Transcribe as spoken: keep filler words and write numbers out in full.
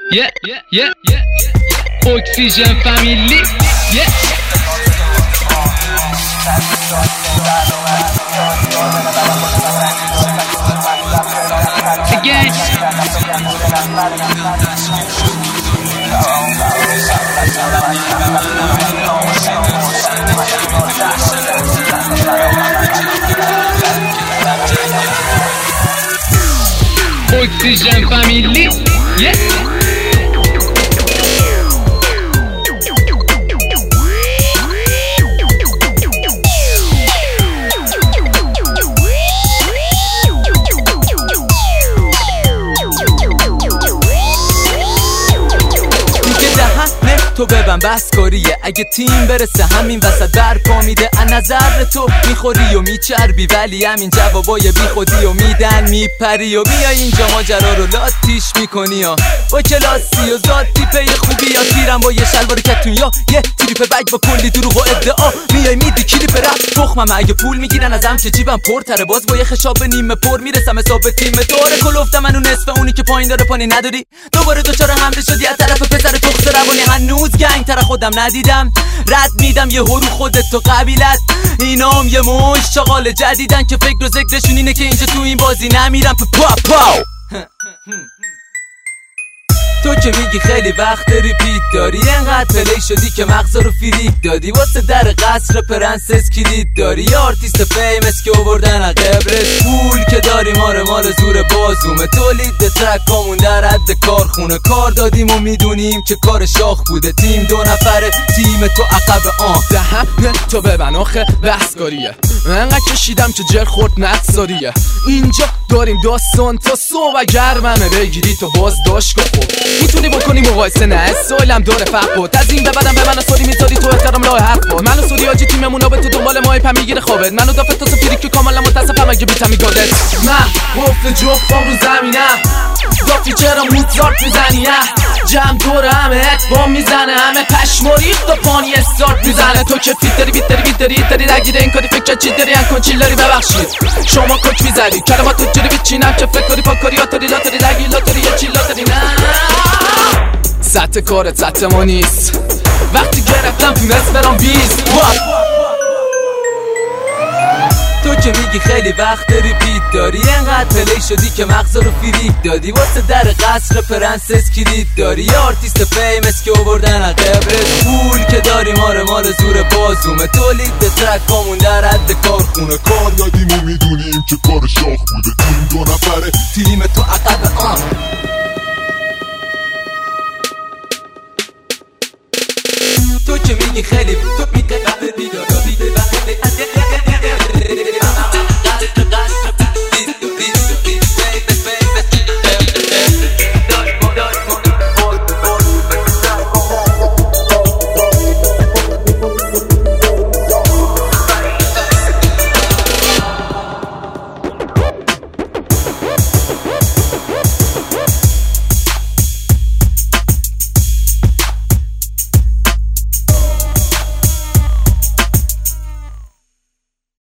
yeah, yeah, yeah, yeah. Oxygen family, yeah. Again. Oxygen family, yeah. تو ببن بس کاریه اگه تیم برسه همین وسط برپا میده از نظر تو میخوری و میچربی ولی همین جوابای بی خودی و میدن میپری و میای اینجا ماجرا رو لاتیش میکنی ها با کلاسی و ذاتی پی خوبی یا تیرم با یه شلوار کتون یا یه تریپ بگ با کلی دروغ و ادعا میای میدی کلیپ رپ تخمم اگه پول میگیرن ازم که جیبم پرتره باز با یه خشاب نیمه پر میرسم حساب تیم داره کلفتم منو نصف اونی که پایین داره پانی نداری دوباره دوچار حمله شدی از طرف پسر تخس روانی هنوز گنگ تر خودم ندیدم رد میدم یه هرو خودت تو قبیلت اینام یه مش چاقال جدیدن که فکر و ذکرشون اینه که اینجا تو این بازی نمیرم پا پاو تو که میگی خیلی وقت ریپیت داری انقدر پلی شدی که مغزا رو فریک دادی واسه در قصر پرنسس کلید داری یا آرتیست فیمس که آوردن از قبرت پول که داری ماره مال زور بازومه تولید ترکامون در حد کارخونه کار دادیم و میدونیم که کار شاخ بوده تیم دو نفره تیم تو عقب آن دهم تو ببن آخه بحثکاریه انقدر کشیدم که جر خورد نقصاریه اینجا داریم داستان تا صبح اگر منه بگیری تو باز داشت خود میتونی بکنی مقایسه نه سوالم داره فرق بود از این به بعدم به من سوری میذاری تو احترام لای حق بود منو سوری آجی تیممون به تو دنبال ماه پا میگیره خوابت منو دافت تا سفیری که کاملا متاسفم اگه بیتم میگادت من گفت جفتم رو زمینم دافتی چرا موتزارت میزنی جمع دور همه اکبام میزنه همه پشماریخت و پانی استارت میزنه تو که فیت داری بیت داری بیت داری داری نگیره این کاری فکر چی داری انکن چیل داری ببخشید شما کچ میزدی کلمات تو جوری بیچینم که فکر کاری پا کاری آتاری لاتاری نگی لاتاری یه چیل لاتاری نه سطح کارت سطح ما نیست وقتی گرفتم تونست برام بیست تو که میگی خیلی وقت ریپیت داری انقدر پلی شدی که مغزا رو فریک دادی واسه در قصر پرنسس کلید داری یا آرتیست فیمس که آوردن از قبرت پول که داری ماره مال زور بازومه تولید ترکامون در حد کارخونه کار دادیم و میدونیم که کار شاخ بوده تیم دو نفره تیم تو عقب آن تو که میگی خیلی تو میگی قبل بیدار